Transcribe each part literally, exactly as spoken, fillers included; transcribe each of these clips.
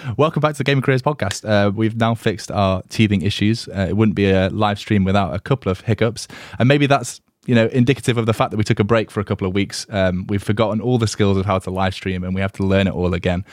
Welcome back to the Gaming Careers podcast. Uh, we've now fixed our teething issues. Uh, it wouldn't be a live stream without a couple of hiccups, and maybe that's you know indicative of the fact that we took a break for a couple of weeks. Um, we've forgotten all the skills of how to live stream, and we have to learn it all again.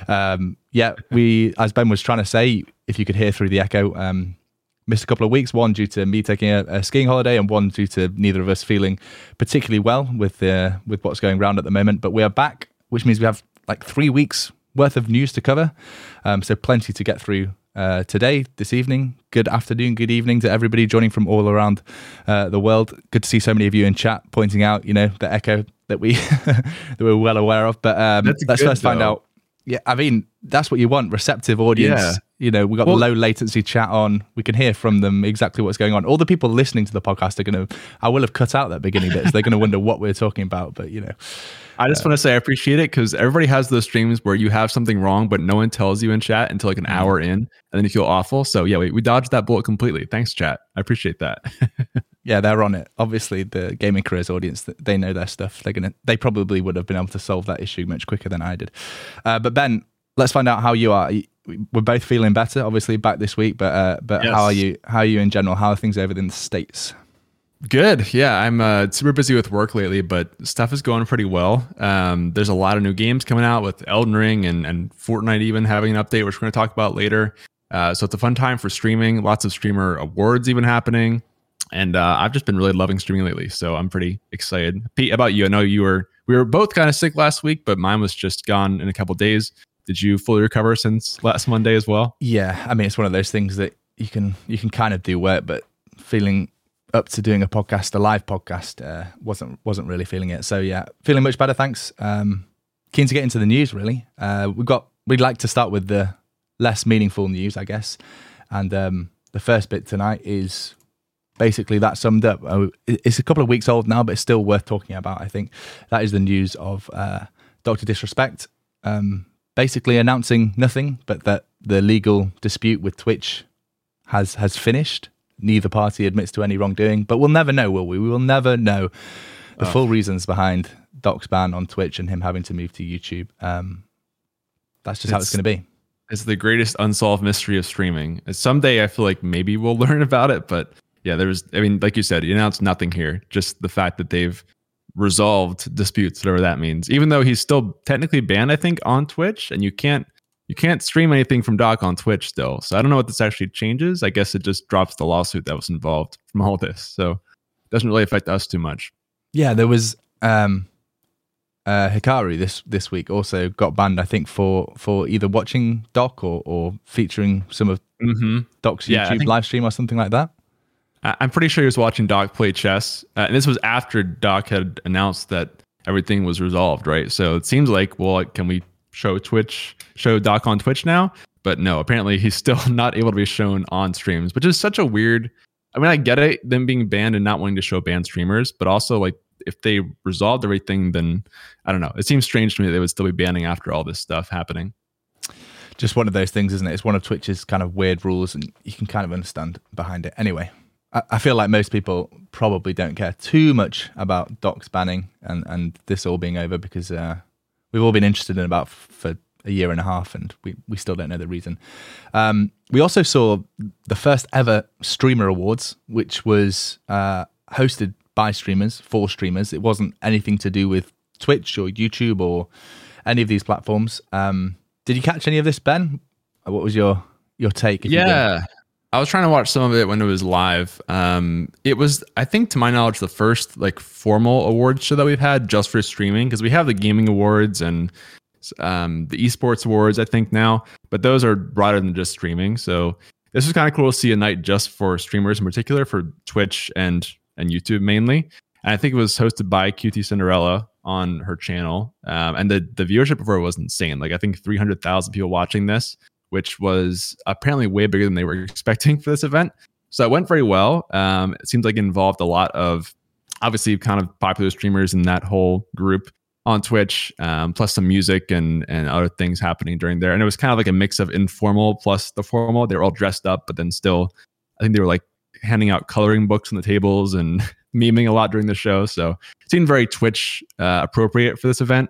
Um, yeah, we, as Ben was trying to say, if you could hear through the echo, um, missed a couple of weeks. One due to me taking a, a skiing holiday, and one due to neither of us feeling particularly well with uh, with what's going around at the moment. But we are back, which means we have like three weeks worth of news to cover, um, so plenty to get through uh, today, this evening. Good afternoon, good evening to everybody joining from all around uh, the world. Good to see so many of you in chat pointing out, you know, the echo that we that we're well aware of. But um, let's good, first find though. out. Yeah, I mean, that's what you want, receptive audience. Yeah. You know, we've got well, low latency chat on. We can hear from them exactly what's going on. All the people listening to the podcast are going to, I will have cut out that beginning bit, so they're going to wonder what we're talking about. But, you know. I just uh, want to say I appreciate it because everybody has those streams where you have something wrong, but no one tells you in chat until like an mm-hmm. hour in, and then you feel awful. So yeah, we, we dodged that bullet completely. Thanks, chat. I appreciate that. Yeah, they're on it. Obviously, the Gaming Careers audience, they know their stuff. They're gonna, they probably would have been able to solve that issue much quicker than I did. Uh, but Ben, let's find out how you are. We're both feeling better, obviously, back this week. But uh, but yes. how are you? How are you in general? How are things over in the States? Good. Yeah, I'm uh, super busy with work lately, but stuff is going pretty well. Um, there's a lot of new games coming out with Elden Ring and, and Fortnite even having an update, which we're going to talk about later. Uh, so it's a fun time for streaming. Lots of streamer awards even happening. And uh, I've just been really loving streaming lately, so I'm pretty excited. Pete, how about you? I know you were we were both kind of sick last week, but mine was just gone in a couple of days. Did you fully recover since last Monday as well? Yeah, I mean, it's one of those things that you can you can kind of do work, but feeling up to doing a podcast, a live podcast, uh, wasn't wasn't really feeling it. So yeah, feeling much better, thanks. Um, keen to get into the news, really. Uh, we've got we'd like to start with the less meaningful news, I guess. And um, the first bit tonight is basically that summed up. Uh, it's a couple of weeks old now, but it's still worth talking about, I think. That is the news of uh, Doctor Disrespect. Um, basically announcing nothing, but that the legal dispute with Twitch has has finished. Neither party admits to any wrongdoing, but we'll never know, will we? We will never know the oh. full reasons behind Doc's ban on Twitch and him having to move to YouTube. Um, that's just it's, how it's going to be. It's the greatest unsolved mystery of streaming. Someday I feel like maybe we'll learn about it, but yeah, there's, I mean, like you said, you announced nothing here. Just the fact that they've resolved disputes, whatever that means, even though he's still technically banned, I think, on Twitch, and you can't you can't stream anything from Doc on Twitch still. So I don't know what this actually changes. I guess it just drops the lawsuit that was involved from all this. So it doesn't really affect us too much. Yeah, there was um, uh, Hikaru this this week also got banned, I think, for for either watching Doc or or featuring some of mm-hmm. Doc's yeah, YouTube think- live stream or something like that. I'm pretty sure he was watching Doc play chess. Uh, and this was after Doc had announced that everything was resolved, right? So it seems like, well, can we show Twitch, show Doc on Twitch now? But no, apparently he's still not able to be shown on streams, which is such a weird, I mean, I get it, them being banned and not wanting to show banned streamers, but also like if they resolved everything, then I don't know. It seems strange to me that they would still be banning after all this stuff happening. Just one of those things, isn't it? It's one of Twitch's kind of weird rules, and you can kind of understand behind it. Anyway, I feel like most people probably don't care too much about Doc's banning and, and this all being over because uh, we've all been interested in about f- for a year and a half and we, we still don't know the reason. Um, we also saw the first ever Streamer Awards, which was uh, hosted by streamers, for streamers. It wasn't anything to do with Twitch or YouTube or any of these platforms. Um, did you catch any of this, Ben? What was your, your take? If yeah. You I was trying to watch some of it when it was live. Um, it was, I think, to my knowledge, the first like formal awards show that we've had just for streaming, because we have the gaming awards and um, the esports awards, I think now, but those are broader than just streaming. So this was kind of cool to see a night just for streamers in particular, for Twitch and and YouTube mainly. And I think it was hosted by Q T Cinderella on her channel, um, and the the viewership before was insane. Like I think three hundred thousand people watching this, which was apparently way bigger than they were expecting for this event. So it went very well. Um, it seems like it involved a lot of obviously kind of popular streamers in that whole group on Twitch, um, plus some music and and other things happening during there. And it was kind of like a mix of informal plus the formal. They were all dressed up, but then still, I think they were like handing out coloring books on the tables and memeing a lot during the show. So it seemed very Twitch uh, appropriate for this event.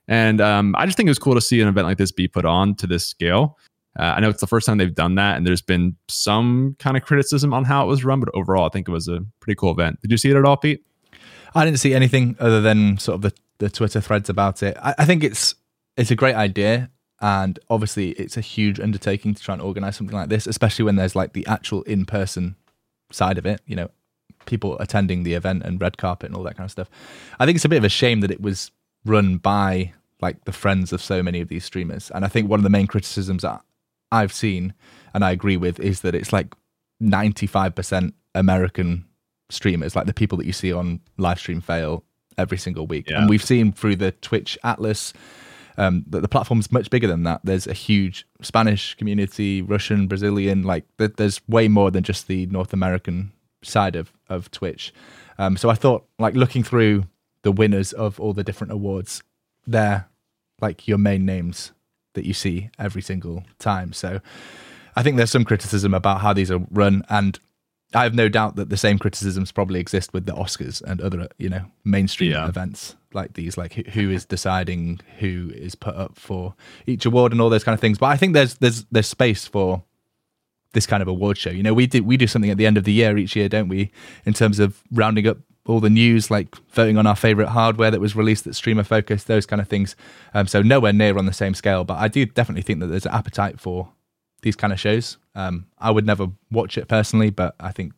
And um, I just think it was cool to see an event like this be put on to this scale. Uh, I know it's the first time they've done that, and there's been some kind of criticism on how it was run, but overall, I think it was a pretty cool event. Did you see it at all, Pete? I didn't see anything other than sort of the, the Twitter threads about it. I, I think it's it's a great idea, and obviously it's a huge undertaking to try and organize something like this, especially when there's like the actual in-person side of it, you know, people attending the event and red carpet and all that kind of stuff. I think it's a bit of a shame that it was run by like the friends of so many of these streamers. And I think one of the main criticisms that I've seen, and I agree with, is that it's like ninety-five percent American streamers, like the people that you see on Livestream Fail every single week. Yeah. And we've seen through the Twitch Atlas um, that the platform's much bigger than that. There's a huge Spanish community, Russian, Brazilian, like th- there's way more than just the North American side of, of Twitch. Um, so I thought, like, looking through the winners of all the different awards, they're like your main names that you see every single time. So I think there's some criticism about how these are run, and I have no doubt that the same criticisms probably exist with the Oscars and other, you know, mainstream yeah. events like these, like who, who is deciding who is put up for each award and all those kind of things. But I think there's there's there's space for this kind of award show. You know, we do we do something at the end of the year each year, don't we, in terms of rounding up all the news, like voting on our favorite hardware that was released that's streamer focused, those kind of things. Um, so nowhere near on the same scale, but I do definitely think that there's an appetite for these kind of shows. Um, I would never watch it personally, but I think,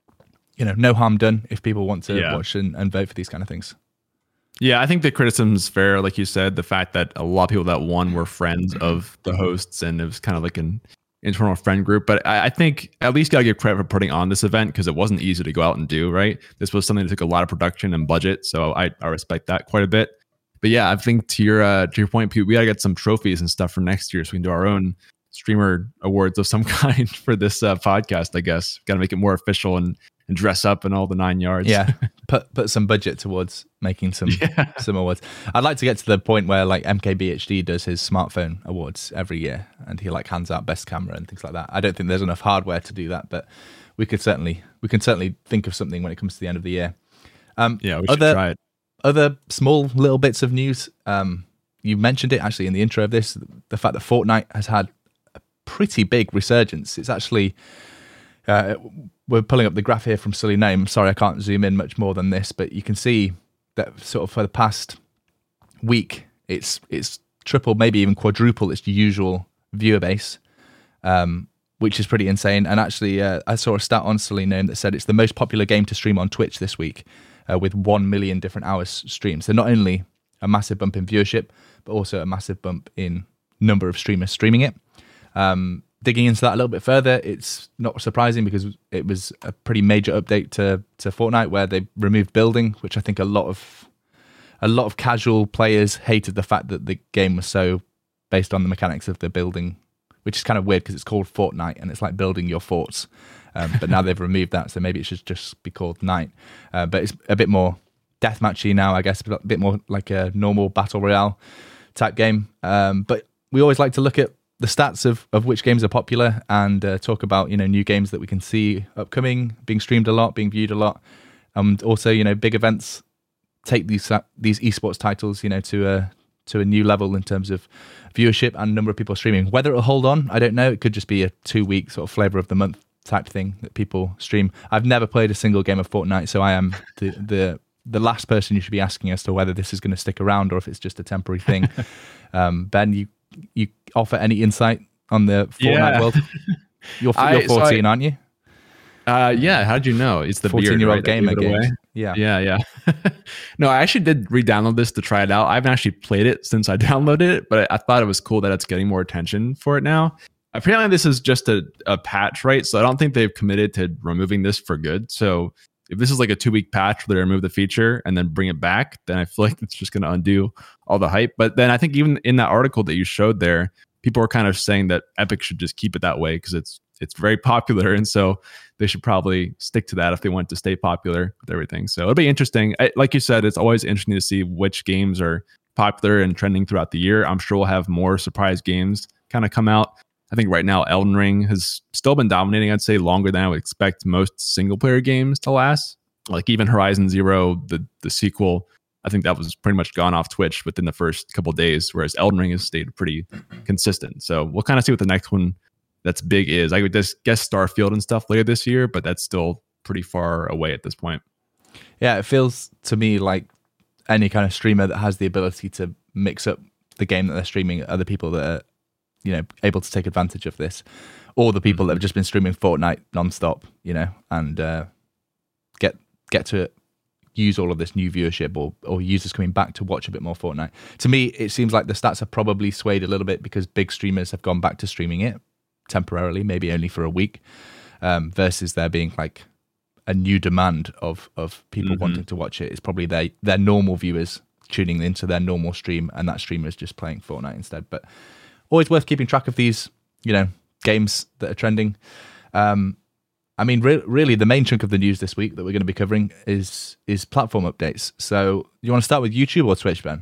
you know, no harm done if people want to yeah. watch and, and vote for these kind of things. Yeah, I think the criticism's fair. Like you said, the fact that a lot of people that won were friends of the hosts, and it was kind of like an internal friend group. But I, I think at least gotta give credit for putting on this event, because it wasn't easy to go out and do, right? This was something that took a lot of production and budget, so I, I respect that quite a bit. But yeah, I think to your uh, to your point, Pete, we gotta get some trophies and stuff for next year so we can do our own streamer awards of some kind for this uh, podcast, I guess. Gotta make it more official and, and dress up and all the nine yards. Yeah, put put some budget towards making some yeah. some awards. I'd like to get to the point where like M K B H D does his smartphone awards every year, and he like hands out best camera and things like that. I don't think there's enough hardware to do that, but we could certainly we can certainly think of something when it comes to the end of the year. Um, yeah, we other, should try it. Other small little bits of news. Um, you mentioned it actually in the intro of this, the fact that Fortnite has had a pretty big resurgence. It's actually uh, we're pulling up the graph here from Sully Name. Sorry, I can't zoom in much more than this, but you can see that sort of for the past week, it's it's triple, maybe even quadruple its usual viewer base, um, which is pretty insane. And actually, uh, I saw a stat on Sully Name that said it's the most popular game to stream on Twitch this week, uh, with one million different hours streamed. So not only a massive bump in viewership, but also a massive bump in number of streamers streaming it. Um, digging into that a little bit further, it's not surprising because it was a pretty major update to to Fortnite where they removed building, which I think a lot of a lot of casual players hated the fact that the game was so based on the mechanics of the building, which is kind of weird because it's called Fortnite and it's like building your forts. Um, but now they've removed that, so maybe it should just be called Night. Uh, but it's a bit more deathmatchy now, I guess, a bit more like a normal battle royale type game. Um, but we always like to look at the stats of, of which games are popular and uh, talk about, you know, new games that we can see upcoming, being streamed a lot, being viewed a lot. And also, you know, big events take these these esports titles, you know, to a to a new level in terms of viewership and number of people streaming. Whether it'll hold on, I don't know. It could just be a two week sort of flavor of the month type thing that people stream. I've never played a single game of Fortnite, so I am the the the last person you should be asking as to whether this is going to stick around or if it's just a temporary thing. um, Ben, you you offer any insight on the Fortnite yeah. world? You're, you're fourteen, so I, aren't you? Uh, yeah. How did you know? It's the fourteen-year-old beard, right, gamer game. Yeah, yeah, yeah. No, I actually did re-download this to try it out. I haven't actually played it since I downloaded it, but I thought it was cool that it's getting more attention for it now. Apparently, this is just a, a patch, right? So I don't think they've committed to removing this for good. So if this is like a two-week patch where they remove the feature and then bring it back, then I feel like it's just going to undo all the hype. But then I think even in that article that you showed there, people are kind of saying that Epic should just keep it that way because it's it's very popular. And so they should probably stick to that if they want to stay popular with everything. So it'll be interesting. I, like you said, it's always interesting to see which games are popular and trending throughout the year. I'm sure we'll have more surprise games kind of come out. I think right now Elden Ring has still been dominating, I'd say, longer than I would expect most single player games to last. Like even Horizon Zero, the the sequel, I think that was pretty much gone off Twitch within the first couple of days, whereas Elden Ring has stayed pretty consistent. So we'll kind of see what the next one that's big is. I would just guess Starfield and stuff later this year, but that's still pretty far away at this point. Yeah, it feels to me like any kind of streamer that has the ability to mix up the game that they're streaming, other people that are, you know, able to take advantage of this, or the people mm-hmm. that have just been streaming Fortnite nonstop, you know, and uh, get get to use all of this new viewership or or users coming back to watch a bit more Fortnite. To me, it seems like the stats have probably swayed a little bit because big streamers have gone back to streaming it temporarily, maybe only for a week, um, versus there being like a new demand of of people mm-hmm. wanting to watch it. It's probably their their normal viewers tuning into their normal stream, and that streamer is just playing Fortnite instead. But always worth keeping track of these, you know, games that are trending. Um, I mean, re- really, the main chunk of the news this week that we're going to be covering is is platform updates. So, you want to start with YouTube or Twitch, Ben?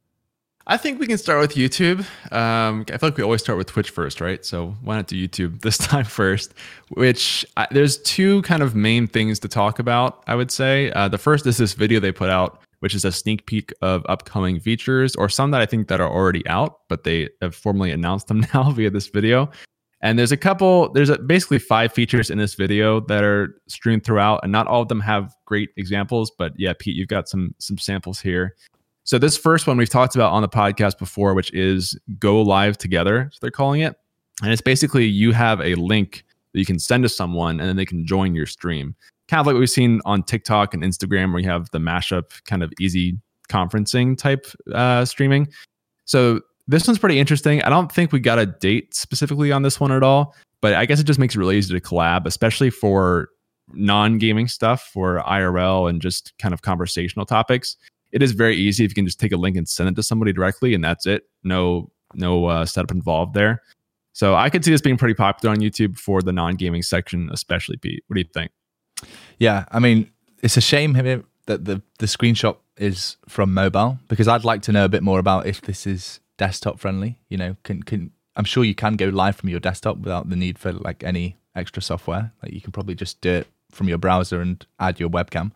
I think we can start with YouTube. Um, I feel like we always start with Twitch first, right? So why not do YouTube this time first? Which I, there's two kind of main things to talk about, I would say. Uh, the first is this video they put out, which is a sneak peek of upcoming features, or some that I think that are already out, but they have formally announced them now via this video. And there's a couple, there's a, basically five features in this video that are streamed throughout, and not all of them have great examples. But yeah, Pete, you've got some some samples here. So this first one we've talked about on the podcast before, which is Go Live Together, so they're calling it. And it's basically you have a link that you can send to someone and then they can join your stream. Kind of like what we've seen on TikTok and Instagram, where you have the mashup kind of easy conferencing type uh, streaming. So this one's pretty interesting. I don't think we got a date specifically on this one at all, but I guess it just makes it really easy to collab, especially for non-gaming stuff, for I R L and just kind of conversational topics. It is very easy if you can just take a link and send it to somebody directly, and that's it. No, no uh, setup involved there. So I could see this being pretty popular on YouTube for the non-gaming section, especially. Pete, what do you think? Yeah, I mean, it's a shame that the the screenshot is from mobile, because I'd like to know a bit more about if this is desktop friendly. You know, can can I'm sure you can go live from your desktop without the need for like any extra software. Like you can probably just do it from your browser and add your webcam.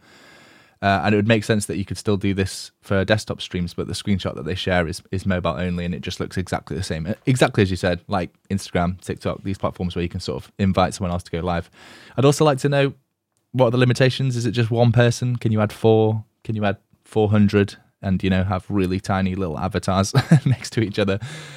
Uh, and it would make sense that you could still do this for desktop streams, but the screenshot that they share is, is mobile only, and it just looks exactly the same. Exactly as you said, like Instagram, TikTok, these platforms where you can sort of invite someone else to go live. I'd also like to know, what are the limitations? Is it just one person? Can you add four? Can you add four hundred and, you know, have really tiny little avatars next to each other?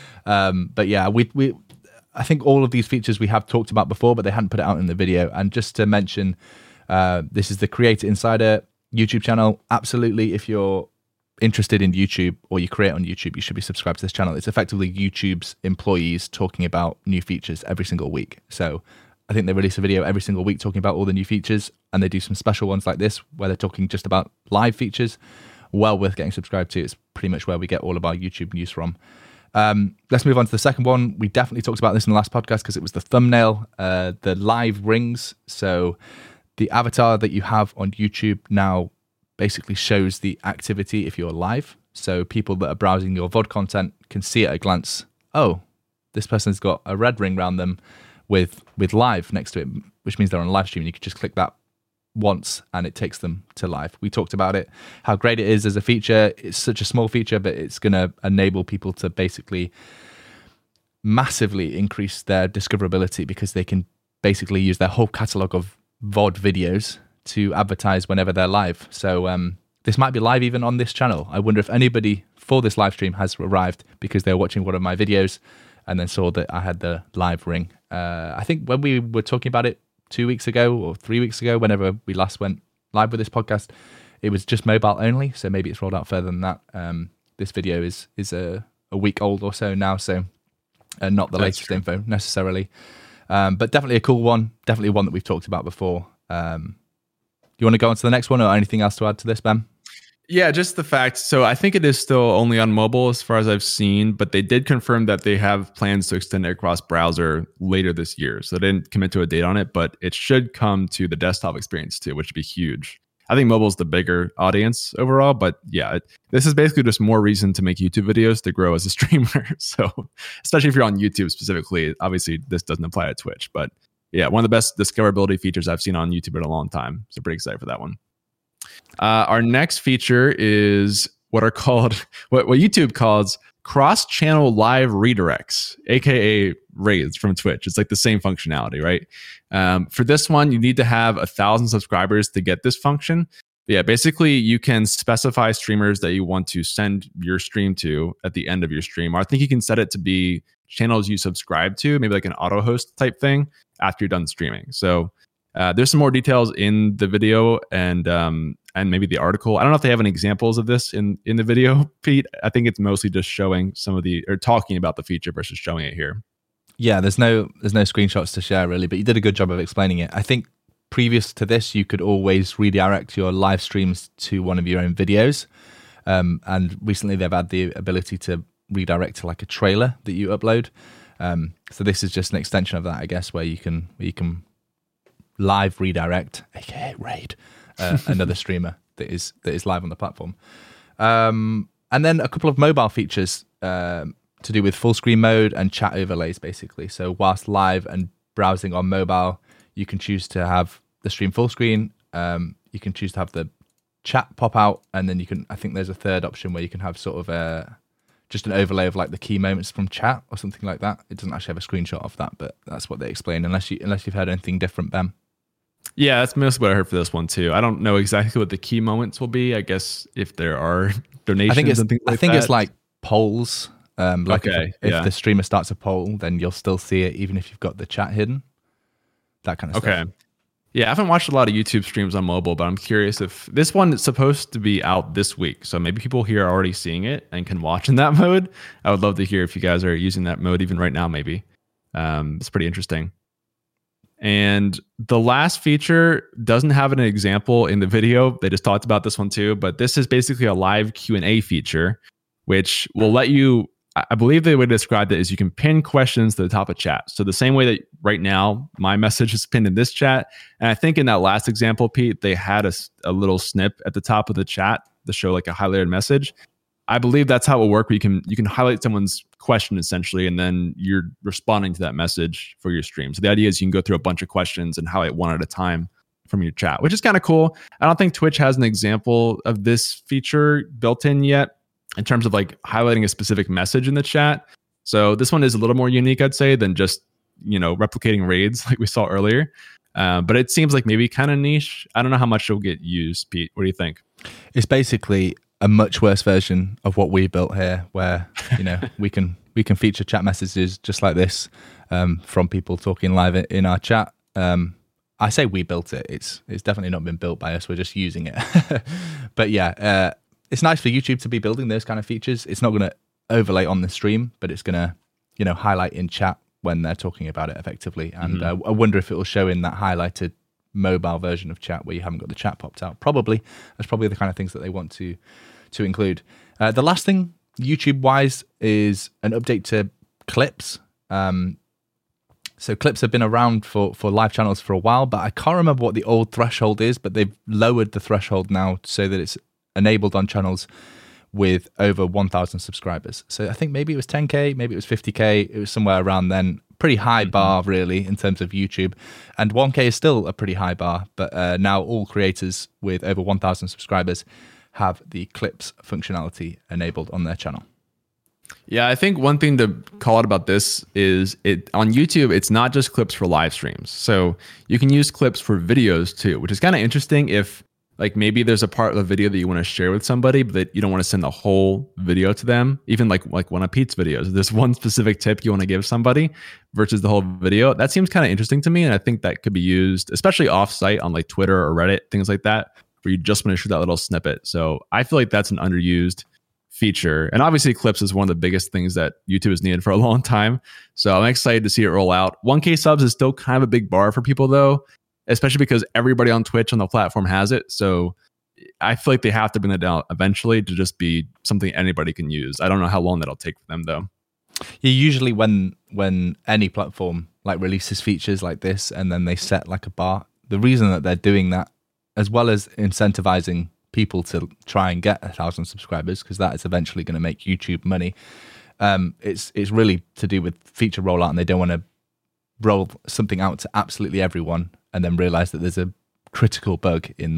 Um, but yeah, we we I think all of these features we have talked about before, but they hadn't put it out in the video. And just to mention, uh, this is the Creator Insider YouTube channel. Absolutely, if you're interested in YouTube or you create on YouTube, you should be subscribed to this channel. It's effectively YouTube's employees talking about new features every single week. So I think they release a video every single week talking about all the new features, and they do some special ones like this where they're talking just about live features. Well worth getting subscribed to. It's pretty much where we get all of our YouTube news from. Um, let's move on to the second one. We definitely talked about this in the last podcast because it was the thumbnail, uh, the live rings. So the avatar that you have on YouTube now basically shows the activity if you're live. So people that are browsing your V O D content can see at a glance, oh, this person's got a red ring around them with with live next to it, which means they're on a live stream. And you can just click that once and it takes them to live. We talked about it, how great it is as a feature. It's such a small feature, but it's going to enable people to basically massively increase their discoverability, because they can basically use their whole catalog of V O D videos to advertise whenever they're live. So um, this might be live even on this channel. I wonder if anybody for this live stream has arrived because they were watching one of my videos and then saw that I had the live ring. Uh, I think when we were talking about it two weeks ago or three weeks ago, whenever we last went live with this podcast, it was just mobile only. So maybe it's rolled out further than that. Um, this video is is a, a week old or so now, so uh, not the That's latest true. info necessarily. Um, but definitely a cool one. Definitely one that we've talked about before. Um, you want to go on to the next one, or anything else to add to this, Ben? Yeah, just the fact. So I think it is still only on mobile as far as I've seen, but they did confirm that they have plans to extend it across browser later this year. So they didn't commit to a date on it, but it should come to the desktop experience too, which would be huge. I think mobile is the bigger audience overall, but yeah, it, this is basically just more reason to make YouTube videos to grow as a streamer. So especially if you're on YouTube specifically, obviously this doesn't apply to Twitch, but yeah, one of the best discoverability features I've seen on YouTube in a long time. So pretty excited for that one. Uh, our next feature is what are called what, what YouTube calls cross-channel live redirects, aka raids from Twitch. It's like the same functionality, right? Um, for this one, you need to have a thousand subscribers to get this function. Yeah, basically, you can specify streamers that you want to send your stream to at the end of your stream. Or I think you can set it to be channels you subscribe to, maybe like an auto host type thing after you're done streaming. So uh, there's some more details in the video and um, and maybe the article. I don't know if they have any examples of this in, in the video, Pete. I think it's mostly just showing some of the, or talking about the feature versus showing it here. Yeah, there's no there's no screenshots to share really, but you did a good job of explaining it. I think previous to this, you could always redirect your live streams to one of your own videos. Um, and recently they've had the ability to redirect to like a trailer that you upload. Um, so this is just an extension of that, I guess, where you can where you can live redirect, aka raid, uh, another streamer that is that is live on the platform. Um, and then a couple of mobile features um, to do with full screen mode and chat overlays, basically. So whilst live and browsing on mobile, you can choose to have the stream full screen. Um, you can choose to have the chat pop out, and then you can. I think there's a third option where you can have sort of a just an overlay of like the key moments from chat or something like that. It doesn't actually have a screenshot of that, but that's what they explain. Unless you unless you've heard anything different, Ben. Yeah, that's mostly what I heard for this one too. I don't know exactly what the key moments will be. I guess if there are donations, I think it's and things like I think that. it's like polls. Um, like Okay, if, if yeah. the streamer starts a poll, then you'll still see it even if you've got the chat hidden. That kind of okay. stuff. Yeah, I haven't watched a lot of YouTube streams on mobile, but I'm curious if this one is supposed to be out this week. So maybe people here are already seeing it and can watch in that mode. I would love to hear if you guys are using that mode even right now, maybe. Um, it's pretty interesting. And the last feature doesn't have an example in the video. They just talked about this one too, but this is basically a live Q and A feature, which will let you, I believe they would describe it as you can pin questions to the top of chat. So the same way that right now my message is pinned in this chat. And I think in that last example, Pete, they had a, a little snip at the top of the chat to show like a highlighted message. I believe that's how it will work. Where you can you can highlight someone's question essentially, and then you're responding to that message for your stream. So the idea is you can go through a bunch of questions and highlight one at a time from your chat, which is kind of cool. I don't think Twitch has an example of this feature built in yet in terms of like highlighting a specific message in the chat. So this one is a little more unique, I'd say, than just, you know, replicating raids like we saw earlier. Uh, but it seems like maybe kind of niche. I don't know how much it'll get used, Pete. What do you think? It's basically a much worse version of what we built here, where you know we can we can feature chat messages just like this um, from people talking live in our chat. Um, I say we built it. It's it's definitely not been built by us. We're just using it. But yeah, uh, it's nice for YouTube to be building those kind of features. It's not going to overlay on the stream, but it's going to you know highlight in chat when they're talking about it effectively. And mm-hmm. uh, I wonder if it will show in that highlighted mobile version of chat where you haven't got the chat popped out. Probably. That's probably the kind of things that they want to to include. Uh, the last thing, YouTube-wise, is an update to clips. Um, so clips have been around for, for live channels for a while, but I can't remember what the old threshold is, but they've lowered the threshold now so that it's enabled on channels with over one thousand subscribers. So I think maybe it was ten K, maybe it was fifty K. It was somewhere around then. Pretty high bar, really, in terms of YouTube. And one K is still a pretty high bar, but uh, now all creators with over one thousand subscribers have the clips functionality enabled on their channel. Yeah, I think one thing to call out about this is it on YouTube, it's not just clips for live streams. So you can use clips for videos too, which is kind of interesting if like maybe there's a part of the video that you want to share with somebody, but that you don't want to send the whole video to them. Even like like one of Pete's videos, there's one specific tip you want to give somebody versus the whole video. That seems kind of interesting to me. And I think that could be used, especially offsite on like Twitter or Reddit, things like that, where you just want to shoot that little snippet. So I feel like that's an underused feature. And obviously clips is one of the biggest things that YouTube has needed for a long time. So I'm excited to see it roll out. one K subs is still kind of a big bar for people though, especially because everybody on Twitch on the platform has it. So I feel like they have to bring it down eventually to just be something anybody can use. I don't know how long that'll take for them though. Yeah, usually when when any platform like releases features like this and then they set like a bar, the reason that they're doing that, as well as incentivizing people to try and get a thousand subscribers, because that is eventually going to make YouTube money, um, it's it's really to do with feature rollout, and they don't want to roll something out to absolutely everyone and then realize that there's a critical bug in that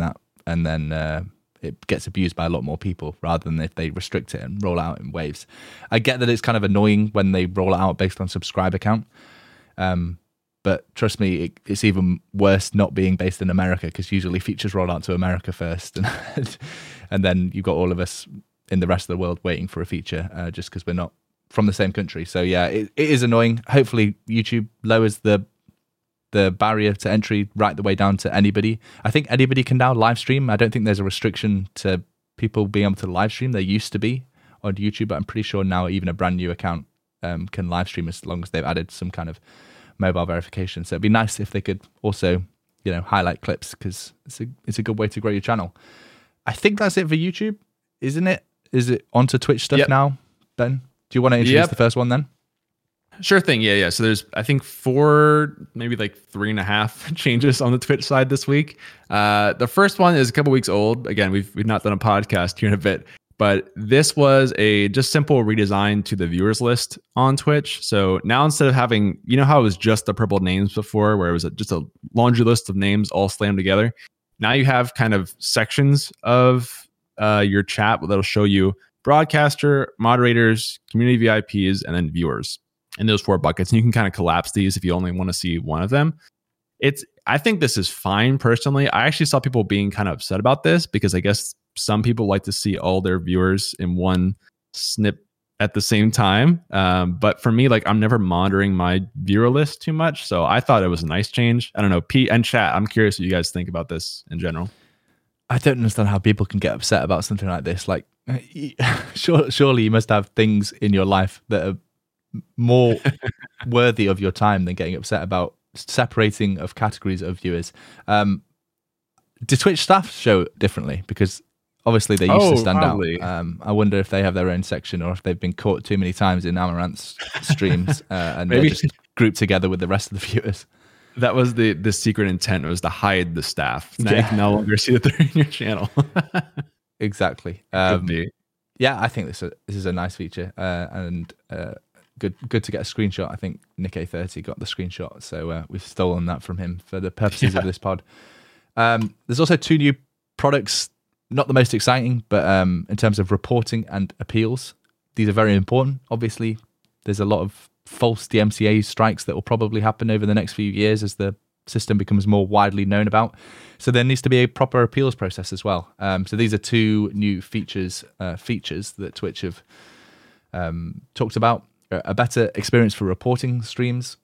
and then uh, it gets abused by a lot more people rather than if they restrict it and roll out in waves. I get that it's kind of annoying when they roll it out based on subscriber count. Um, but trust me, it, it's even worse not being based in America, because usually features roll out to America first. And, and then you've got all of us in the rest of the world waiting for a feature uh, just because we're not from the same country. So yeah, it, it is annoying. Hopefully YouTube lowers the the barrier to entry right the way down to anybody. I think anybody can now live stream. I don't think there's a restriction to people being able to live stream. There used to be on YouTube, but I'm pretty sure now even a brand new account um, can live stream as long as they've added some kind of mobile verification. So it'd be nice if they could also, you know, highlight clips, because it's a it's a good way to grow your channel. I think that's it for YouTube, isn't it? Is it onto Twitch stuff yep. now, Ben? Do you want to introduce yep. the first one then? Sure thing. Yeah, yeah. So there's, I think, four, maybe like three and a half changes on the Twitch side this week. Uh, the first one is a couple weeks old. Again, we've we've not done a podcast here in a bit, but this was a just simple redesign to the viewers list on Twitch. So now instead of having, you know how it was just the purple names before, where it was a, just a laundry list of names all slammed together. Now you have kind of sections of uh, your chat that'll show you broadcaster, moderators, community V I Ps, and then viewers in those four buckets. And you can kind of collapse these if you only want to see one of them. It's, I think this is fine personally. I actually saw people being kind of upset about this because I guess some people like to see all their viewers in one snip at the same time. Um, but for me, like I'm never monitoring my viewer list too much. So I thought it was a nice change. I don't know, Pete and chat, I'm curious what you guys think about this in general. I don't understand how people can get upset about something like this. Like, sure, surely you must have things in your life that are more worthy of your time than getting upset about separating of categories of viewers. Um, do Twitch staff show differently? Because obviously they used oh, to stand probably. out. Um, I wonder if they have their own section or if they've been caught too many times in Amaranth's streams uh, and Maybe. they're just grouped together with the rest of the viewers. That was the the secret intent, was to hide the staff. Now yeah. you can no longer see that they're in your channel. Exactly. Um, yeah, I think this, is a, this is a nice feature uh, and uh, good good to get a screenshot. I think Nick A thirty got the screenshot, so uh, we've stolen that from him for the purposes yeah. of this pod. Um, there's also two new products, not the most exciting, but um, in terms of reporting and appeals, these are very important. Obviously, there's a lot of false D M C A strikes that will probably happen over the next few years as the system becomes more widely known about. So there needs to be a proper appeals process as well. Um, so these are two new features uh, features that Twitch have um, talked about. A better experience for reporting streams.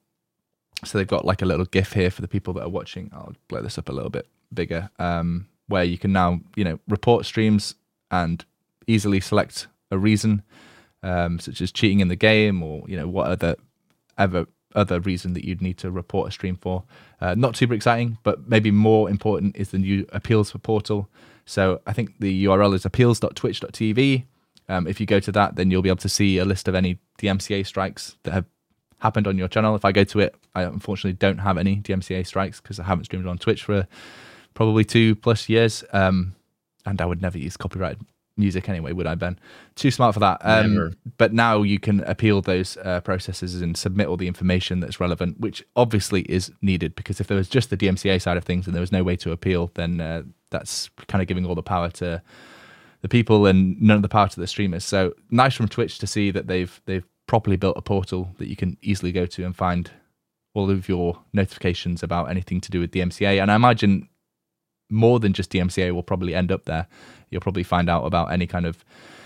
So they've got like a little GIF here for the people that are watching. I'll blow this up a little bit bigger, um, where you can now, you know, report streams and easily select a reason, um, such as cheating in the game, or you know what other ever other reason that you'd need to report a stream for. Uh, not super exciting, but maybe more important is the new appeals for portal. So I think the U R L is appeals dot twitch dot t v. Um, if you go to that, then you'll be able to see a list of any D M C A strikes that have happened on your channel. If I go to it, I unfortunately don't have any D M C A strikes because I haven't streamed on Twitch for probably two plus years. Um, and I would never use copyrighted music anyway, would I, Ben? Too smart for that. Um, but now you can appeal those uh, processes and submit all the information that's relevant, which obviously is needed, because if there was just the D M C A side of things and there was no way to appeal, then uh, that's kind of giving all the power to the people and none of the power to the streamers. So nice from Twitch to see that they've they've properly built a portal that you can easily go to and find all of your notifications about anything to do with D M C A. And I imagine more than just D M C A will probably end up there. You'll probably find out about any kind of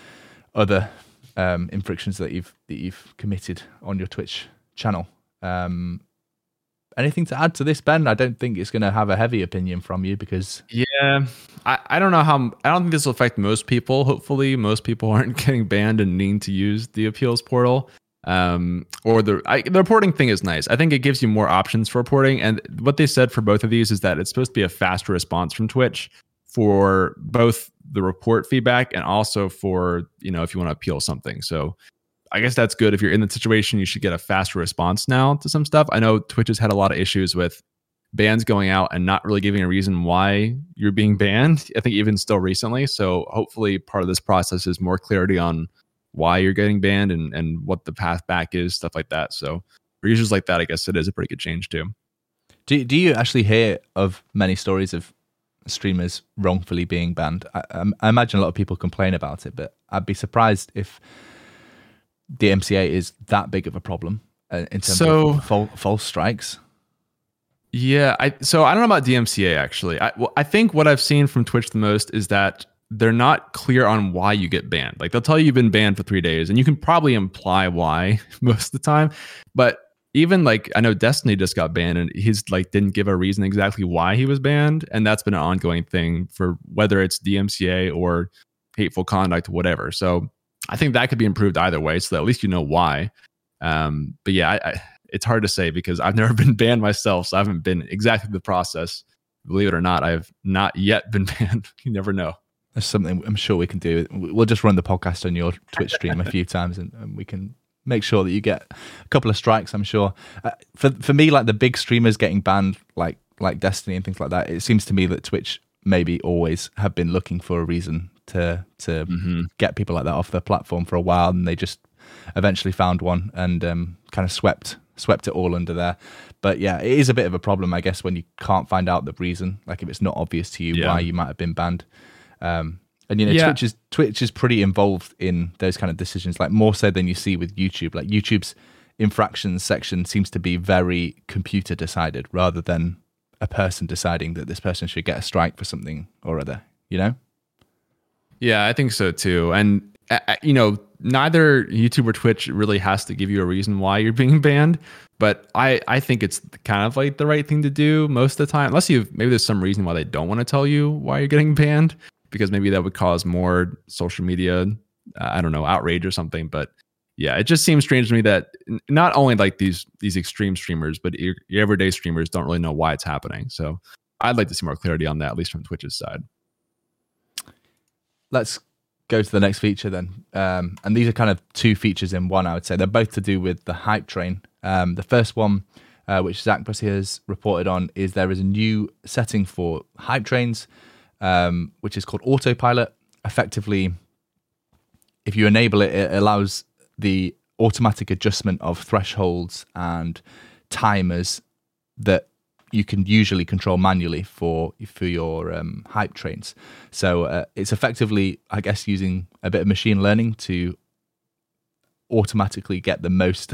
other um, infractions that you've that you've committed on your Twitch channel. Um, anything to add to this, Ben? I don't think it's going to have a heavy opinion from you because yeah, I, I don't know how. I don't think this will affect most people. Hopefully, most people aren't getting banned and needing to use the appeals portal. Um, or the I, the reporting thing is nice. I think it gives you more options for reporting. And what they said for both of these is that it's supposed to be a faster response from Twitch for both the report feedback and also for, you know, if you want to appeal something. So I guess that's good. If you're in the situation, you should get a faster response now to some stuff. I know Twitch has had a lot of issues with bans going out and not really giving a reason why you're being banned. I think even still recently. So hopefully part of this process is more clarity on why you're getting banned and, and what the path back is, stuff like that. So for users like that, I guess it is a pretty good change too. Do, do you actually hear of many stories of streamers wrongfully being banned. I, I imagine a lot of people complain about it, but I'd be surprised if the M C A is that big of a problem uh, in terms so, of fal- false strikes. Yeah, I so I don't know about D M C A actually. I well, I think what I've seen from Twitch the most is that they're not clear on why you get banned. Like they'll tell you you've been banned for three days, and you can probably imply why most of the time. But even like I know Destiny just got banned, and he's like didn't give a reason exactly why he was banned, and that's been an ongoing thing for whether it's D M C A or hateful conduct, whatever. So I think that could be improved either way, so that at least you know why. Um, but yeah, I, I, it's hard to say because I've never been banned myself, so I haven't been exactly the process. Believe it or not, I've not yet been banned. You never know. There's something I'm sure we can do. We'll just run the podcast on your Twitch stream a few times, and, and we can make sure that you get a couple of strikes. I'm sure. Uh, for for me, like the big streamers getting banned, like like Destiny and things like that, it seems to me that Twitch maybe always have been looking for a reason to to mm-hmm. get people like that off their platform for a while, and they just eventually found one and um, kind of swept swept it all under there. But yeah, it is a bit of a problem, I guess, when you can't find out the reason, like if it's not obvious to you yeah. why you might have been banned. Um, and you know, yeah. Twitch is Twitch is pretty involved in those kind of decisions, like more so than you see with YouTube. Like YouTube's infractions section seems to be very computer decided rather than a person deciding that this person should get a strike for something or other. You know? Yeah, I think so too. And uh, you know, neither YouTube or Twitch really has to give you a reason why you're being banned. But I, I think it's kind of like the right thing to do most of the time, unless you maybe there's some reason why they don't want to tell you why you're getting banned, because maybe that would cause more social media, uh, I don't know, outrage or something. But yeah, it just seems strange to me that not only like these these extreme streamers, but your, your everyday streamers don't really know why it's happening. So I'd like to see more clarity on that, at least from Twitch's side. Let's go to the next feature then. Um, and these are kind of two features in one, I would say. They're both to do with the hype train. Um, the first one, uh, which Zach Bussey has reported on, is there is a new setting for hype trains, um, which is called autopilot. Effectively, if you enable it, it allows the automatic adjustment of thresholds and timers that you can usually control manually for for your um, hype trains. So uh, it's effectively, I guess, using a bit of machine learning to automatically get the most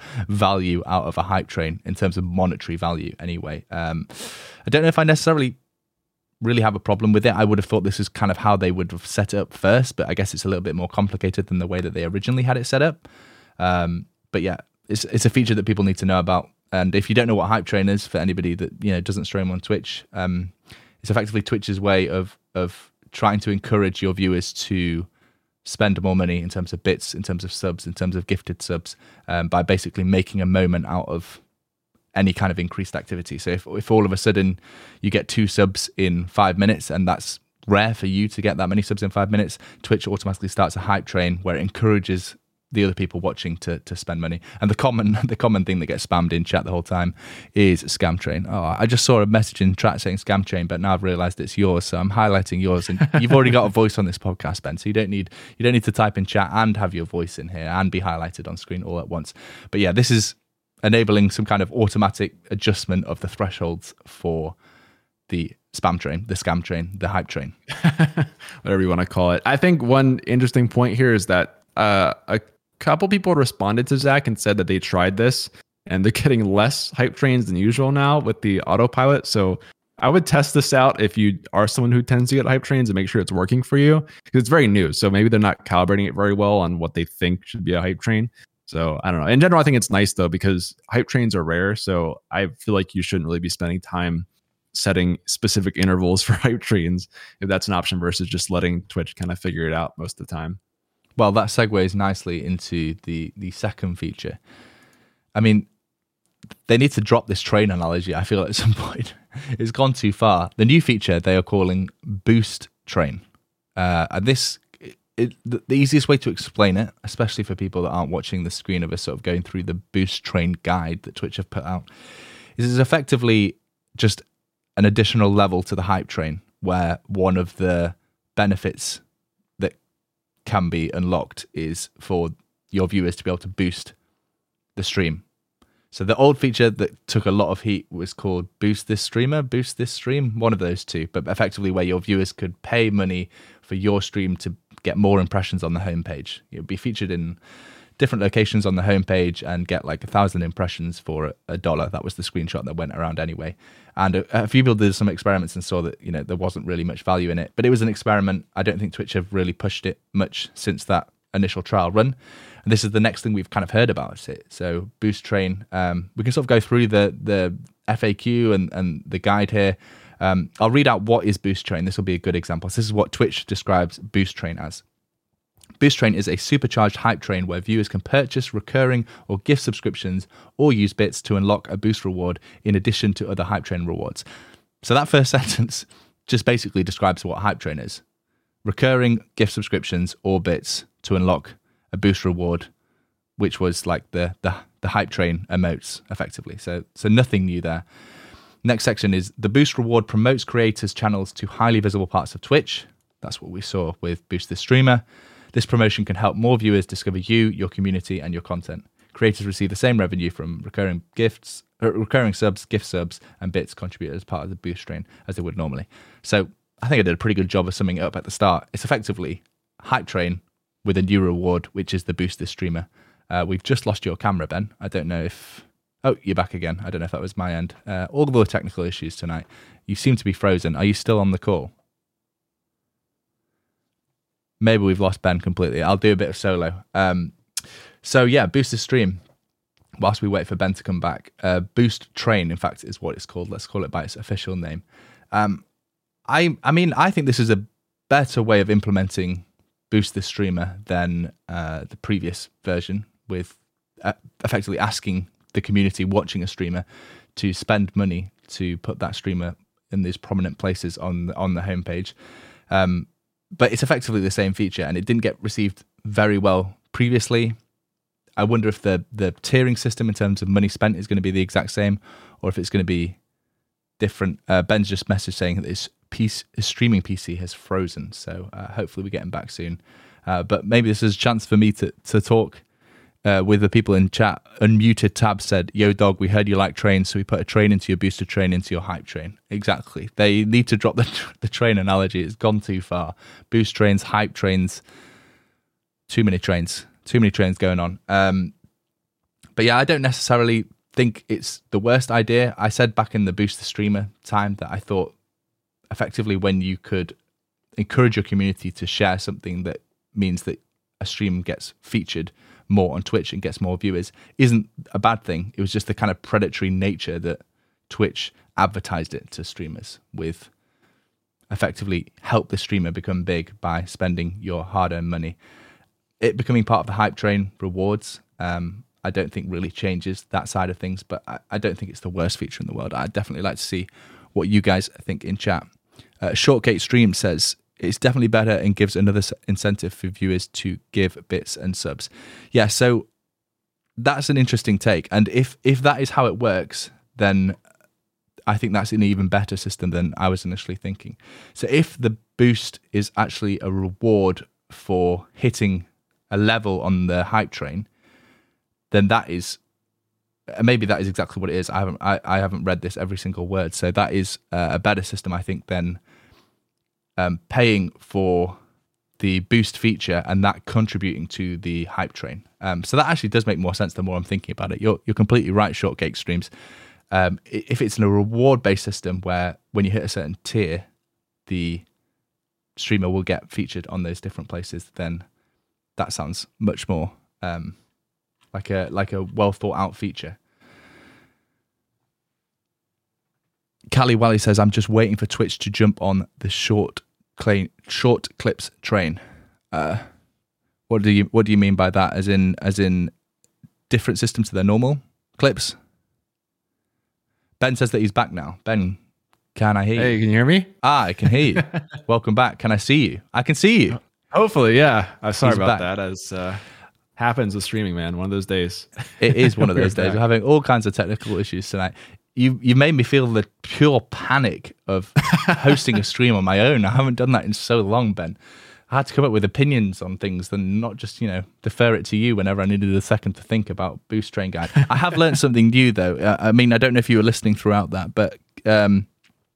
value out of a hype train in terms of monetary value anyway. Um, I don't know if I necessarily really have a problem with it. I would have thought this is kind of how they would have set it up first, but I guess it's a little bit more complicated than the way that they originally had it set up. Um, but yeah, it's it's a feature that people need to know about. And if you don't know what hype train is, for anybody that you know doesn't stream on Twitch, um, it's effectively Twitch's way of of trying to encourage your viewers to spend more money in terms of bits, in terms of subs, in terms of gifted subs, um, by basically making a moment out of any kind of increased activity. So if if all of a sudden you get two subs in five minutes, and that's rare for you to get that many subs in five minutes, Twitch automatically starts a hype train where it encourages the other people watching to to spend money. And the common the common thing that gets spammed in chat the whole time is scam train. Oh, I just saw a message in chat saying scam train, but now I've realized it's yours, so I'm highlighting yours. And you've already got a voice on this podcast, Ben, so you don't need you don't need to type in chat and have your voice in here and be highlighted on screen all at once. But yeah, this is enabling some kind of automatic adjustment of the thresholds for the spam train, the scam train, the hype train, whatever you want to call it. I think one interesting point here is that uh, a couple people responded to Zach and said that they tried this and they're getting less hype trains than usual now with the autopilot. So I would test this out if you are someone who tends to get hype trains and make sure it's working for you, because it's very new. So maybe they're not calibrating it very well on what they think should be a hype train. So I don't know. In general, I think it's nice though, because hype trains are rare. So I feel like you shouldn't really be spending time setting specific intervals for hype trains if that's an option versus just letting Twitch kind of figure it out most of the time. Well, that segues nicely into the the second feature. I mean, they need to drop this train analogy, I feel, at some point. It's gone too far. The new feature they are calling Boost Train. Uh, and this, it, the, the easiest way to explain it, especially for people that aren't watching the screen of us sort of going through the Boost Train guide that Twitch have put out, is it's effectively just an additional level to the hype train, where one of the benefits that can be unlocked is for your viewers to be able to boost the stream. So the old feature that took a lot of heat was called Boost This Streamer, Boost This Stream, one of those two, but effectively where your viewers could pay money for your stream to get more impressions on the homepage. It would be featured in different locations on the homepage and get like a thousand impressions for a, a dollar. That was the screenshot that went around anyway. And a, a few people did some experiments and saw that, you know, there wasn't really much value in it, but it was an experiment. I don't think Twitch have really pushed it much since that initial trial run. And this is the next thing we've kind of heard about it. So Boost Train, um, we can sort of go through the the F A Q and, and the guide here. Um, I'll read out what is Boost Train. This will be a good example. So this is what Twitch describes Boost Train as. Boost Train is a supercharged hype train where viewers can purchase recurring or gift subscriptions or use bits to unlock a boost reward in addition to other hype train rewards. So that first sentence just basically describes what hype train is. Recurring gift subscriptions or bits to unlock a boost reward, which was like the the, the hype train emotes effectively. So so nothing new there. Next section is the boost reward promotes creators' channels to highly visible parts of Twitch. That's what we saw with Boost This Streamer. This promotion can help more viewers discover you, your community, and your content. Creators receive the same revenue from recurring gifts, uh, recurring subs, gift subs, and bits contributed as part of the Boost Train as they would normally. So I think I did a pretty good job of summing it up at the start. It's effectively hype train with a new reward, which is the Boost This Streamer. Uh, we've just lost your camera, Ben. I don't know if... Oh, you're back again. I don't know if that was my end. Uh, all the technical issues tonight. You seem to be frozen. Are you still on the call? Maybe we've lost Ben completely. I'll do a bit of solo. Um, so yeah, Boost This Stream. Whilst we wait for Ben to come back, uh, Boost Train, in fact, is what it's called. Let's call it by its official name. Um, I, I mean, I think this is a better way of implementing Boost This Streamer than uh, the previous version, with uh, effectively asking the community watching a streamer to spend money to put that streamer in these prominent places on on the homepage. Um, But it's effectively the same feature, and it didn't get received very well previously. I wonder if the the tiering system in terms of money spent is going to be the exact same, or if it's going to be different. Uh, Ben's just messaged saying that his, piece, his streaming P C has frozen, so uh, hopefully we get him back soon. Uh, but maybe this is a chance for me to, to talk uh, with the people in chat. Unmuted Tab said, "Yo, dog, we heard you like trains, so we put a train into your booster train into your hype train." Exactly. They need to drop the the train analogy. It's gone too far. Boost trains, hype trains, too many trains, too many trains going on. Um, but yeah, I don't necessarily think it's the worst idea. I said back in the Boost the Streamer time that I thought effectively when you could encourage your community to share something that means that a stream gets featured more on Twitch and gets more viewers isn't a bad thing. It was just the kind of predatory nature that Twitch advertised it to streamers with, effectively help the streamer become big by spending your hard-earned money. It becoming part of the hype train rewards, um, I don't think really changes that side of things, but I, I don't think it's the worst feature in the world. I'd definitely like to see what you guys think in chat. Uh, Shortgate Stream says, it's definitely better and gives another incentive for viewers to give bits and subs. Yeah, so that's an interesting take. And if if that is how it works, then I think that's an even better system than I was initially thinking. So if the boost is actually a reward for hitting a level on the hype train, then that is, maybe that is exactly what it is. I haven't I, I haven't read this every single word. So that is uh, a better system, I think, than um, paying for the boost feature and that contributing to the hype train. Um, so that actually does make more sense the more I'm thinking about it. You're you're completely right, Shortcake Streams. Um, if it's in a reward-based system where when you hit a certain tier, the streamer will get featured on those different places, then that sounds much more um, like a like a well-thought-out feature. Callie Wally says, "I'm just waiting for Twitch to jump on the short cl- short clips train." Uh, what do you what do you mean by that? As in as in different systems to their normal clips? Ben says that he's back now. Ben, can I hear you? Hey, can you hear me? Ah, I can hear you. Welcome back. Can I see you? I can see you. Hopefully, yeah. I'm sorry He's about back. that. As uh, happens with streaming, man. One of those days. It is one of those days. back. We're having all kinds of technical issues tonight. You you made me feel the pure panic of hosting a stream on my own. I haven't done that in so long, Ben. I had to come up with opinions on things and not just, you know, defer it to you whenever I needed a second to think about Boost Train Guide. I have learned something new, though. Uh, I mean, I don't know if you were listening throughout that, but um,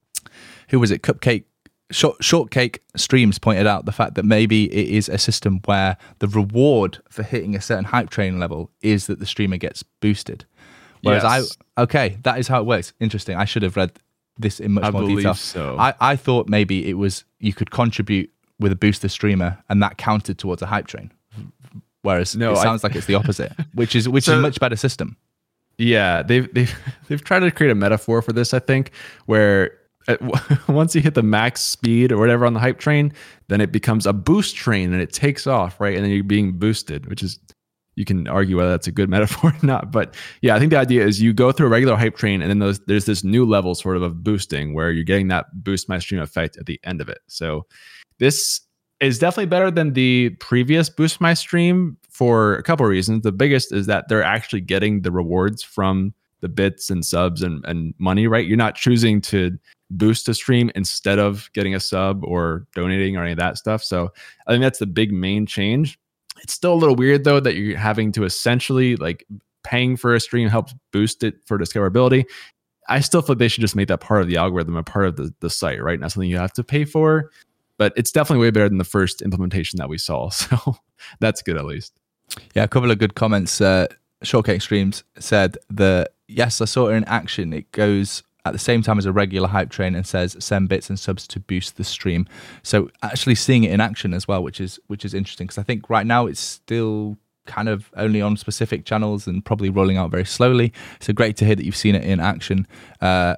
who was it? Cupcake, Short, Shortcake Streams pointed out the fact that maybe it is a system where the reward for hitting a certain hype train level is that the streamer gets boosted. Whereas yes. I, okay, that is how it works. Interesting. I should have read this in much I more detail. So. I, I thought maybe it was you could contribute with a booster streamer and that counted towards a hype train. Whereas no, it sounds I, like it's the opposite, which is which so, is a much better system. Yeah, they've they've they've tried to create a metaphor for this, I think, where at, once you hit the max speed or whatever on the hype train, then it becomes a boost train and it takes off, right? And then you're being boosted, which is, you can argue whether that's a good metaphor or not. But yeah, I think the idea is you go through a regular hype train and then those, there's this new level sort of of boosting where you're getting that boost my stream effect at the end of it. So this is definitely better than the previous boost my stream for a couple of reasons. The biggest is that they're actually getting the rewards from the bits and subs and, and money, right? You're not choosing to boost a stream instead of getting a sub or donating or any of that stuff. So I think that's the big main change. It's still a little weird though that you're having to essentially like paying for a stream helps boost it for discoverability. I still feel like they should just make that part of the algorithm, a part of the, the site, right? Not something you have to pay for, but it's definitely way better than the first implementation that we saw. So that's good at least. Yeah, a couple of good comments. Uh, Shortcake Streams said that, yes, I saw it in action. It goes at the same time as a regular hype train and says send bits and subs to boost the stream. So actually seeing it in action as well, which is which is interesting because I think right now it's still kind of only on specific channels and probably rolling out very slowly. So great to hear that you've seen it in action. Uh,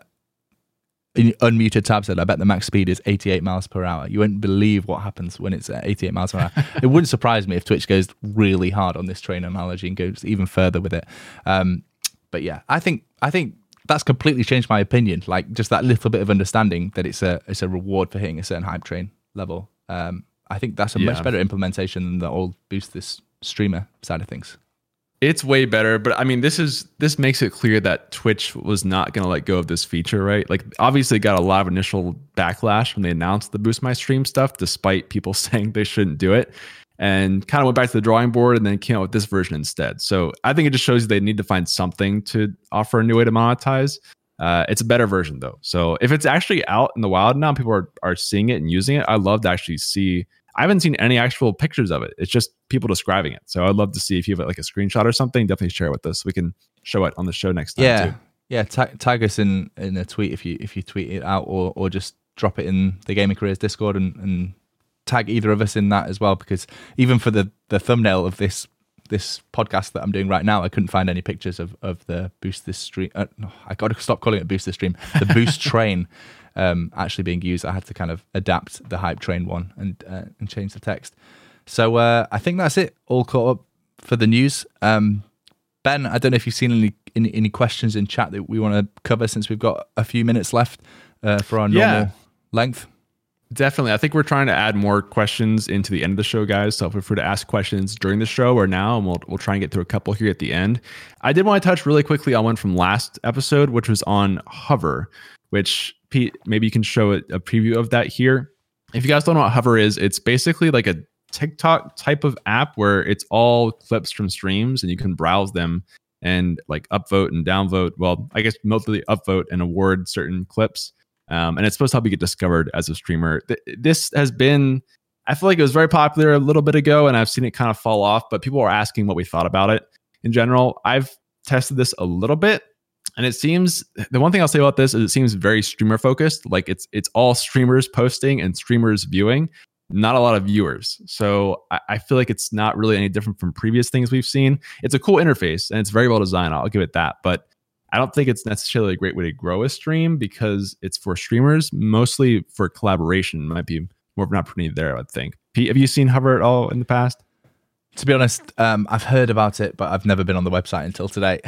in unmuted tab said, I bet the max speed is eighty-eight miles per hour. You won't believe what happens when it's at eighty-eight miles per hour. It wouldn't surprise me if Twitch goes really hard on this train analogy and goes even further with it. Um, but yeah, I think I think that's completely changed my opinion. Like just that little bit of understanding that it's a it's a reward for hitting a certain hype train level. Um, I think that's a yeah. much better implementation than the old boost this streamer side of things. It's way better, but I mean, this is this makes it clear that Twitch was not going to let go of this feature, right? Like, obviously, got a lot of initial backlash when they announced the Boost My Stream stuff, despite people saying they shouldn't do it, and kind of went back to the drawing board and then came out with this version instead. So I think it just shows you they need to find something to offer a new way to monetize. Uh, it's a better version though. So if it's actually out in the wild now, people are are seeing it and using it. I'd love to actually see. I haven't seen any actual pictures of it. It's just people describing it. So I'd love to see if you have like a screenshot or something. Definitely share it with us so we can show it on the show next time. Yeah, too. yeah. Tag, tag us in, in a tweet if you if you tweet it out, or or just drop it in the Gaming Careers Discord and, and tag either of us in that as well. Because even for the the thumbnail of this this podcast that I'm doing right now, I couldn't find any pictures of of the Boost This Stream. Uh, no, I got to stop calling it Boost This Stream. The Boost Train. Um, actually being used. I had to kind of adapt the hype train one and uh, and change the text. So uh, I think that's it. All caught up for the news. Um, Ben, I don't know if you've seen any any, any questions in chat that we want to cover since we've got a few minutes left uh, for our normal yeah, length. Definitely. I think we're trying to add more questions into the end of the show, guys. So feel free to ask questions during the show or now, and we'll we'll try and get through a couple here at the end. I did want to touch really quickly on one from last episode, which was on Hover, which Pete, maybe you can show a, a preview of that here. If you guys don't know what Hover is, it's basically like a TikTok type of app where it's all clips from streams and you can browse them and like upvote and downvote. Well, I guess mostly upvote and award certain clips. Um, and it's supposed to help you get discovered as a streamer. Th- this has been, I feel like it was very popular a little bit ago and I've seen it kind of fall off, but people are asking what we thought about it in general. I've tested this a little bit. And it seems, the one thing I'll say about this is it seems very streamer focused. Like it's it's all streamers posting and streamers viewing, not a lot of viewers. So I, I feel like it's not really any different from previous things we've seen. It's a cool interface and it's very well designed. I'll give it that. But I don't think it's necessarily a great way to grow a stream because it's for streamers, mostly for collaboration. Might be more of an opportunity there, I would think. Pete, have you seen Hover at all in the past? To be honest, um, I've heard about it, but I've never been on the website until today.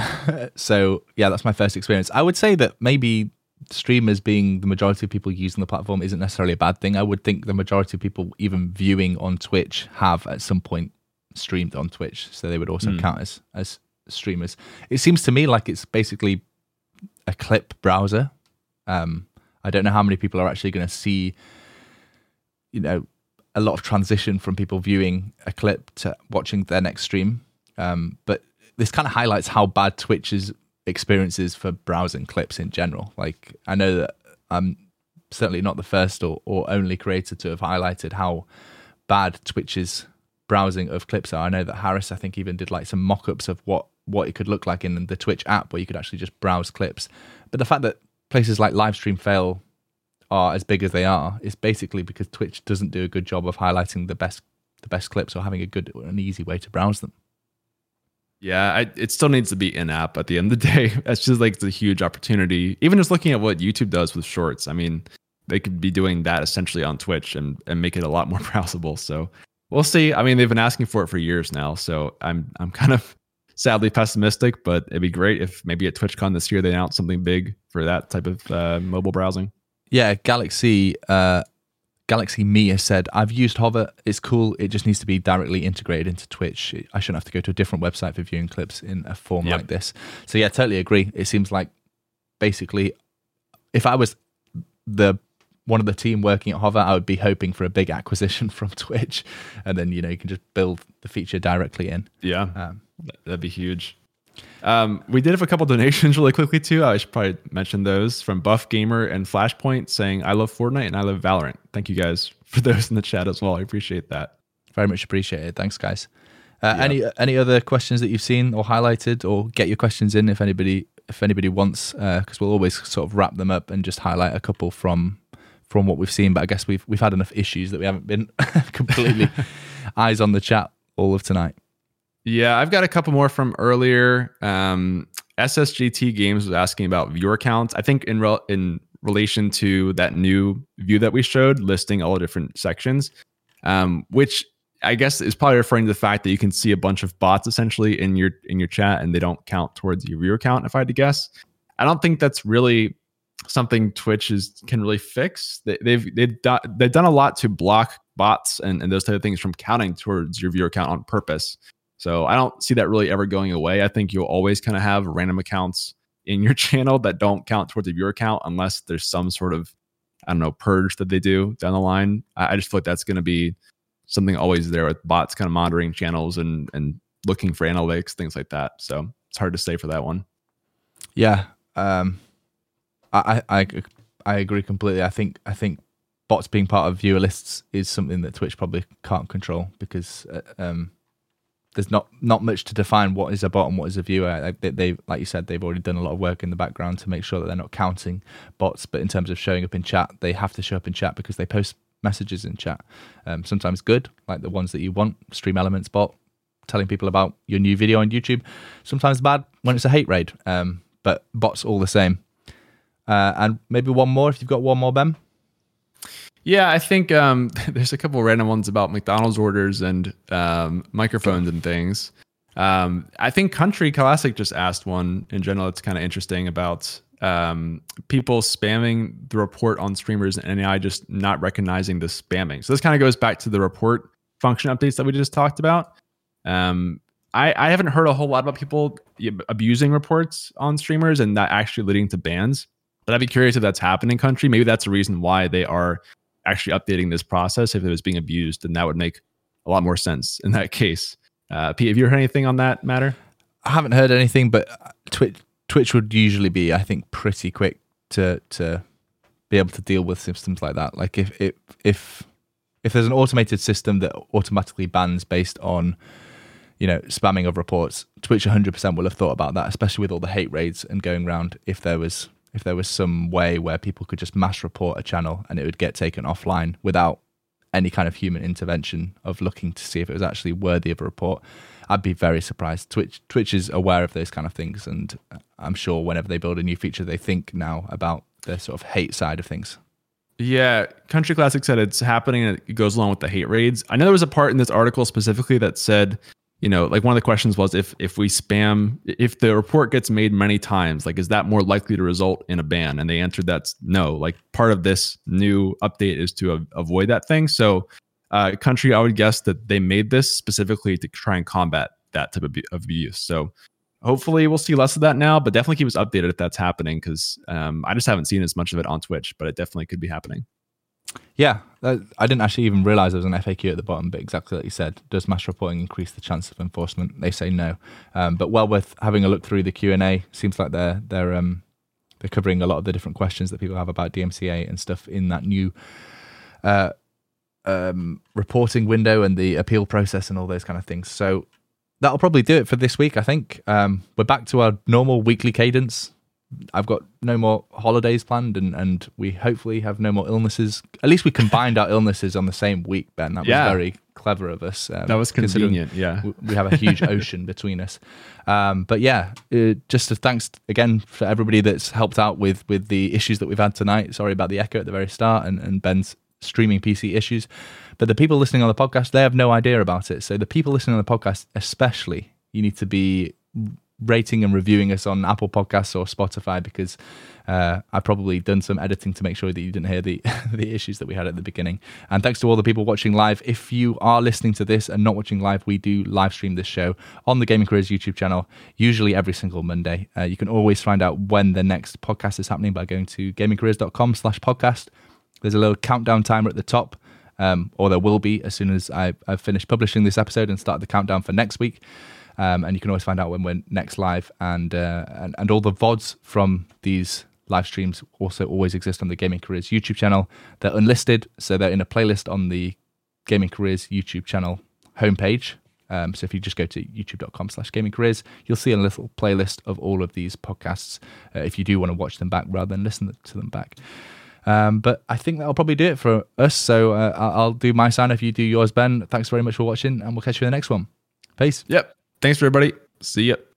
So yeah, that's my first experience. I would say that maybe streamers being the majority of people using the platform isn't necessarily a bad thing. I would think the majority of people even viewing on Twitch have at some point streamed on Twitch. So they would also mm. count as, as streamers. It seems to me like it's basically a clip browser. Um, I don't know how many people are actually going to see, you know, a lot of transition from people viewing a clip to watching their next stream. Um, but this kind of highlights how bad Twitch's experience is for browsing clips in general. Like, I know that I'm certainly not the first or, or only creator to have highlighted how bad Twitch's browsing of clips are. I know that Harris, I think, even did like some mock-ups of what, what it could look like in the Twitch app where you could actually just browse clips. But the fact that places like Livestream Fail are as big as they are is basically because Twitch doesn't do a good job of highlighting the best the best clips or having a good an easy way to browse them. Yeah, I, it still needs to be in-app at the end of the day. That's just like the huge opportunity. Even just looking at what YouTube does with shorts, I mean, they could be doing that essentially on Twitch and, and make it a lot more browsable. So we'll see. I mean, they've been asking for it for years now, so I'm I'm kind of sadly pessimistic, but it'd be great if maybe at TwitchCon this year they announce something big for that type of uh, mobile browsing. Yeah, Galaxy uh, Galaxy Me has said, I've used Hover. It's cool. It just needs to be directly integrated into Twitch. I shouldn't have to go to a different website for viewing clips in a form yep. like this. So yeah, totally agree. It seems like basically, if I was the one of the team working at Hover, I would be hoping for a big acquisition from Twitch, and then you know you can just build the feature directly in. Yeah, um, that'd be huge. Um, we did have a couple donations really quickly too. I should probably mention those from Buff Gamer and Flashpoint saying, I love Fortnite and I love Valorant. Thank you guys for those in the chat as well. I appreciate that. Very much appreciated. Thanks, guys. Uh, yeah. Any any other questions that you've seen or highlighted, or get your questions in if anybody if anybody wants, because uh, we'll always sort of wrap them up and just highlight a couple from from what we've seen. But I guess we've we've had enough issues that we haven't been completely eyes on the chat all of tonight. Yeah, I've got a couple more from earlier. Um, S S G T Games was asking about viewer counts. I think in re- in relation to that new view that we showed, listing all the different sections, um, which I guess is probably referring to the fact that you can see a bunch of bots essentially in your in your chat, and they don't count towards your viewer count. If I had to guess, I don't think that's really something Twitch is can really fix. They, they've they've done they've done a lot to block bots and, and those type of things from counting towards your viewer count on purpose. So I don't see that really ever going away. I think you'll always kind of have random accounts in your channel that don't count towards the viewer count unless there's some sort of, I don't know, purge that they do down the line. I, I just feel like that's going to be something always there with bots kind of monitoring channels and, and looking for analytics, things like that. So it's hard to say for that one. Yeah. Um, I, I, I agree completely. I think, I think bots being part of viewer lists is something that Twitch probably can't control because, uh, um, there's not, not much to define what is a bot and what is a viewer. Like they, they, like you said, they've already done a lot of work in the background to make sure that they're not counting bots. But in terms of showing up in chat, they have to show up in chat because they post messages in chat. Um, sometimes good, like the ones that you want, Stream Elements bot, telling people about your new video on YouTube. Sometimes bad when it's a hate raid, um, but bots all the same. Uh, and maybe one more if you've got one more, Ben. Yeah, I think um, there's a couple of random ones about McDonald's orders and um, microphones and things. Um, I think Country Classic just asked one in general. It's kind of interesting about um, people spamming the report on streamers and N A I just not recognizing the spamming. So this kind of goes back to the report function updates that we just talked about. Um, I, I haven't heard a whole lot about people abusing reports on streamers and that actually leading to bans. But I'd be curious if that's happening, Country. Maybe that's the reason why they are actually updating this process. If it was being abused, then that would make a lot more sense in that case. Uh, Pete, have you heard anything on that matter? I haven't heard anything, but Twitch, Twitch would usually be, I think, pretty quick to to be able to deal with systems like that. Like if if if, if there's an automated system that automatically bans based on, you know, spamming of reports, Twitch one hundred percent will have thought about that, especially with all the hate raids and going around. If there was if there was some way where people could just mass report a channel and it would get taken offline without any kind of human intervention of looking to see if it was actually worthy of a report, I'd be very surprised. Twitch Twitch is aware of those kind of things, and I'm sure whenever they build a new feature, they think now about the sort of hate side of things. Yeah, Country Classic said it's happening and it goes along with the hate raids. I know there was a part in this article specifically that said, you know, like one of the questions was if if we spam, if the report gets made many times, like is that more likely to result in a ban? And they answered that's no. Like part of this new update is to a- avoid that thing. So uh, Country, I would guess that they made this specifically to try and combat that type of abuse. So hopefully we'll see less of that now, but definitely keep us updated if that's happening because um, I just haven't seen as much of it on Twitch, but it definitely could be happening. Yeah, I didn't actually even realize there was an F A Q at the bottom, but exactly like you said, does mass reporting increase the chance of enforcement? They say no, um, but well worth having a look through the Q and A. Seems like they're they're um, they're covering a lot of the different questions that people have about D M C A and stuff in that new uh, um, reporting window and the appeal process and all those kind of things. So that'll probably do it for this week, I think. Um, we're back to our normal weekly cadence. I've got no more holidays planned, and, and we hopefully have no more illnesses. At least we combined our illnesses on the same week, Ben. That yeah. was very clever of us. Um, that was convenient, yeah. We have a huge ocean between us. Um, but yeah, uh, just a thanks again for everybody that's helped out with, with the issues that we've had tonight. Sorry about the echo at the very start and, and Ben's streaming P C issues. But the people listening on the podcast, they have no idea about it. So the people listening on the podcast especially, you need to be rating and reviewing us on Apple Podcasts or Spotify, because uh, I've probably done some editing to make sure that you didn't hear the the issues that we had at the beginning. And thanks to all the people watching live. If you are listening to this and not watching live, we do live stream this show on the Gaming Careers YouTube channel, usually every single Monday. Uh, you can always find out when the next podcast is happening by going to gamingcareers.com slash podcast. There's a little countdown timer at the top, um, or there will be as soon as I, I've finished publishing this episode and start the countdown for next week. Um, and you can always find out when we're next live, and, uh, and and all the V O Ds from these live streams also always exist on the Gaming Careers YouTube channel. They're unlisted, so they're in a playlist on the Gaming Careers YouTube channel homepage. Um, so if you just go to youtube.com slash gaming careers, you'll see a little playlist of all of these podcasts uh, if you do want to watch them back rather than listen to them back. Um, but I think that'll probably do it for us. So uh, I'll do my sign if you do yours, Ben. Thanks very much for watching, and we'll catch you in the next one. Peace. Yep. Thanks for everybody. See ya.